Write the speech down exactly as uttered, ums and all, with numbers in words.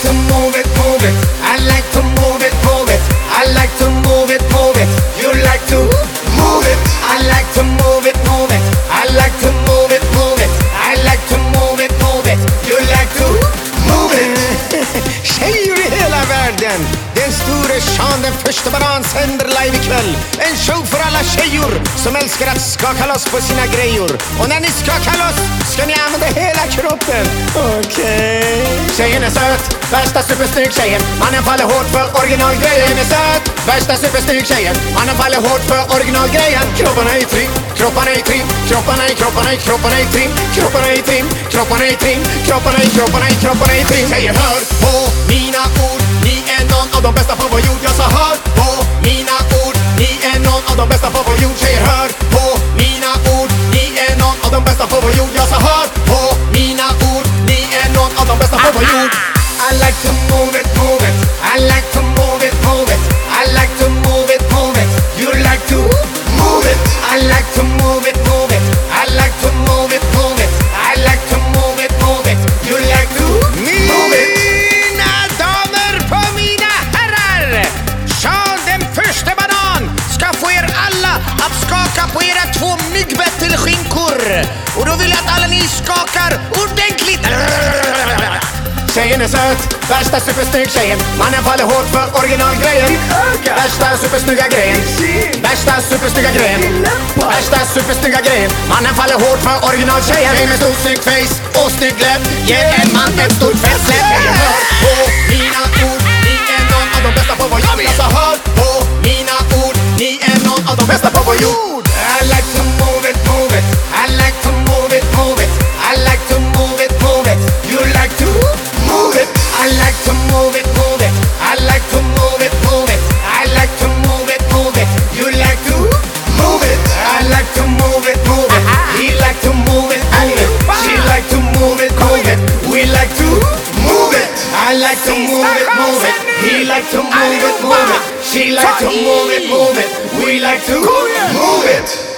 to move it, move it. I like to move it, move it. I like to move it, move it. You like to move it. I like to move it, move it. I like to move it, move it. I like to move it, move it. You like to move it. Tjejer i hela världen, den store Sean den första banan sänder live ikväll. En show för alla tjejor som älskar att skaka loss på sina grejor. Och när ni skakar loss ska ni använda hela kroppen. Okej. Okay. Tjejen är söt, värsta supersnygg tjejen. Mannen faller hårt för originalgrejen. Är söt, värsta supersnygg tjejen. Mannen faller hårt för originalgrejen. Kropparna i trim, kropparna i trim. Kropparna i, kropparna i, kropparna i trim. Kropparna i trim, kropparna i trim. Kropparna i, kropparna i, kropparna i trim. Tjejer, hör på mina ord. Ni är någon av de bästa på vår jord. Jag sa hör på mina ord. Ni är någon av de bästa på vår jord. Tjejer, hör på mina ord. Ni är någon av de bästa på vår jord. Jag sa hör på mina ord. Ni är någon av de bästa på vår jord. I like to move it, move it. I like to move it, move it. I like to move it, move it. You like to move it. I like to move it, move it. I like to move it, move it. I like to move it, move it. You like to move it. Mina damer på mina herrar, Sean den första banan ska få er alla att skaka på era två myggbettelskinkor. Och då vill jag att alla ni skakar ordentligt. Tjejen är söt, värsta supersnygg tjejen. Mannen faller hårt för originalgrejen. Värsta supersnygga grejen. Värsta supersnygga grejen. Värsta supersnygga grejen. Mannen faller hårt för originaltjejen. Tjej med stor snygg face och snygg läpp ger en man ett stort fästsläpp. Tjejen, hör på mina ord. Ni är någon av de bästa på vår jord. Jag sa hör på mina ord. Ni är någon av de bästa på vår jord. I like to move it, move it. I like to move it, move it. I like to move it, move it. You like to move it. I like to move it, move it. I like to move it, move it. I like to move it, move it. You like to move it. I like to move it, move it. He like to move it, move it. She like to move it, move it. We like to move it. I like to move it, move it. He like to move it, move it. She like to move it, move it. We like to move it.